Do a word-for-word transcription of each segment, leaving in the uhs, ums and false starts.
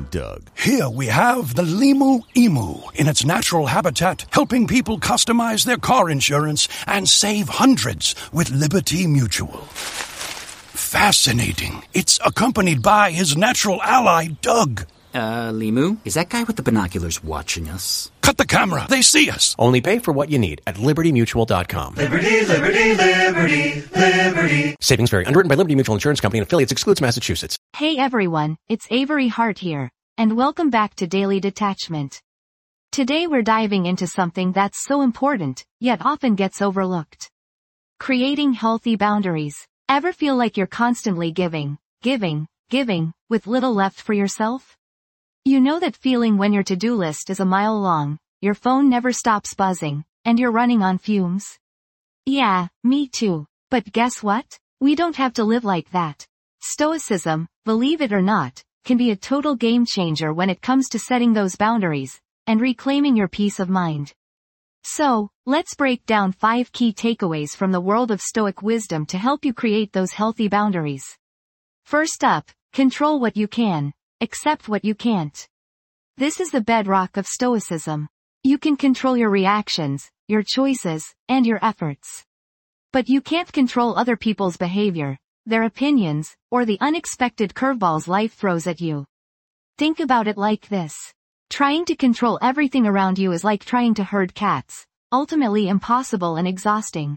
Doug. Here we have the Limu Emu in its natural habitat, helping people customize their car insurance and save hundreds with Liberty Mutual. Fascinating. It's accompanied by his natural ally, Doug. Uh, Limu, is that guy with the binoculars watching us? Cut the camera. They see us. Only pay for what you need at liberty mutual dot com. Liberty, liberty, liberty, liberty. Savings vary. Underwritten by Liberty Mutual Insurance Company and affiliates. Excludes Massachusetts. Hey everyone, it's Avery Hart here, and welcome back to Daily Detachment. Today we're diving into something that's so important, yet often gets overlooked. Creating healthy boundaries. Ever feel like you're constantly giving, giving, giving, with little left for yourself? You know that feeling when your to-do list is a mile long, your phone never stops buzzing, and you're running on fumes? Yeah, me too. But guess what? We don't have to live like that. Stoicism, believe it or not, can be a total game changer when it comes to setting those boundaries, and reclaiming your peace of mind. So, let's break down five key takeaways from the world of Stoic wisdom to help you create those healthy boundaries. First up, control what you can. Accept what you can't. This is the bedrock of Stoicism. You can control your reactions, your choices, and your efforts. But you can't control other people's behavior, their opinions, or the unexpected curveballs life throws at you. Think about it like this. Trying to control everything around you is like trying to herd cats, ultimately impossible and exhausting.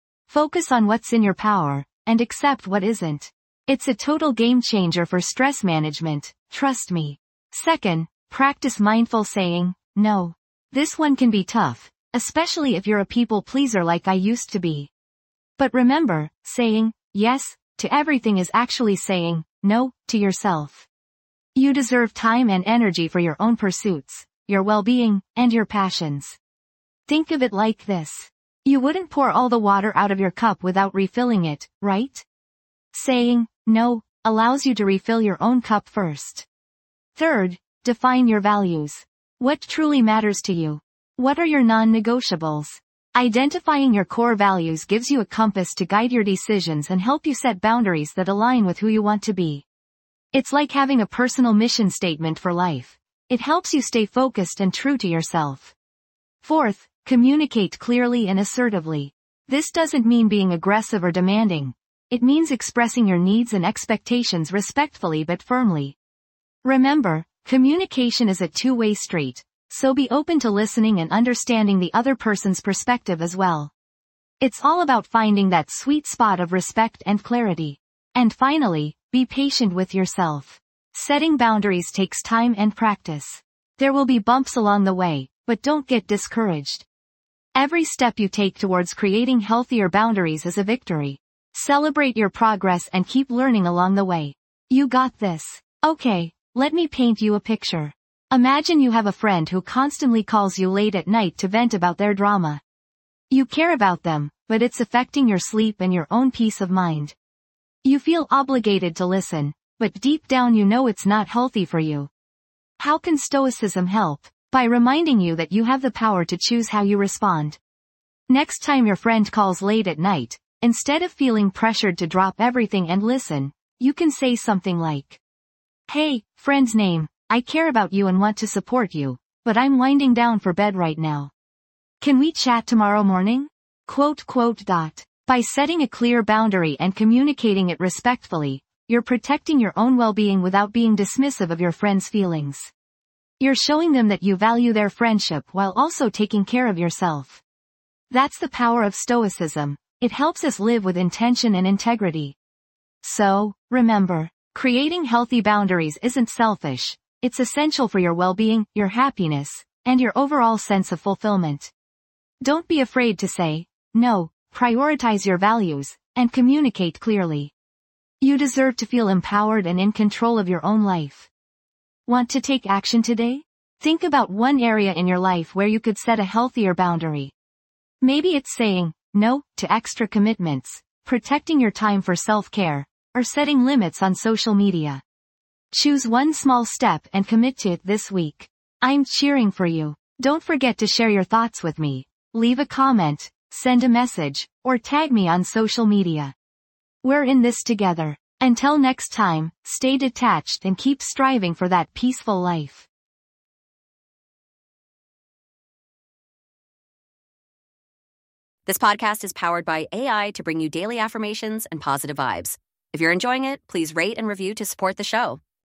Focus on what's in your power, and accept what isn't. It's a total game changer for stress management, trust me. Second, practice mindful saying, no. This one can be tough, especially if you're a people pleaser like I used to be. But remember, saying, yes, to everything is actually saying, no, to yourself. You deserve time and energy for your own pursuits, your well-being, and your passions. Think of it like this. You wouldn't pour all the water out of your cup without refilling it, right? Saying, no, allows you to refill your own cup first. Third, define your values. What truly matters to you? What are your non-negotiables? Identifying your core values gives you a compass to guide your decisions and help you set boundaries that align with who you want to be. It's like having a personal mission statement for life. It helps you stay focused and true to yourself. Fourth, communicate clearly and assertively. This doesn't mean being aggressive or demanding. It means expressing your needs and expectations respectfully but firmly. Remember, communication is a two-way street, so be open to listening and understanding the other person's perspective as well. It's all about finding that sweet spot of respect and clarity. And finally, be patient with yourself. Setting boundaries takes time and practice. There will be bumps along the way, but don't get discouraged. Every step you take towards creating healthier boundaries is a victory. Celebrate your progress and keep learning along the way. You got this. Okay, let me paint you a picture. Imagine you have a friend who constantly calls you late at night to vent about their drama. You care about them, but it's affecting your sleep and your own peace of mind. You feel obligated to listen, but deep down you know it's not healthy for you. How can Stoicism help? By reminding you that you have the power to choose how you respond. Next time your friend calls late at night, instead of feeling pressured to drop everything and listen, you can say something like, hey, friend's name, I care about you and want to support you, but I'm winding down for bed right now. Can we chat tomorrow morning? Quote quote dot. By setting a clear boundary and communicating it respectfully, you're protecting your own well-being without being dismissive of your friend's feelings. You're showing them that you value their friendship while also taking care of yourself. That's the power of Stoicism. It helps us live with intention and integrity. So, remember, creating healthy boundaries isn't selfish. It's essential for your well-being, your happiness, and your overall sense of fulfillment. Don't be afraid to say, no, prioritize your values, and communicate clearly. You deserve to feel empowered and in control of your own life. Want to take action today? Think about one area in your life where you could set a healthier boundary. Maybe it's saying no to extra commitments, protecting your time for self-care, or setting limits on social media. Choose one small step and commit to it this week. I'm cheering for you. Don't forget to share your thoughts with me. Leave a comment, send a message, or tag me on social media. We're in this together. Until next time, stay detached and keep striving for that peaceful life. This podcast is powered by A I to bring you daily affirmations and positive vibes. If you're enjoying it, please rate and review to support the show.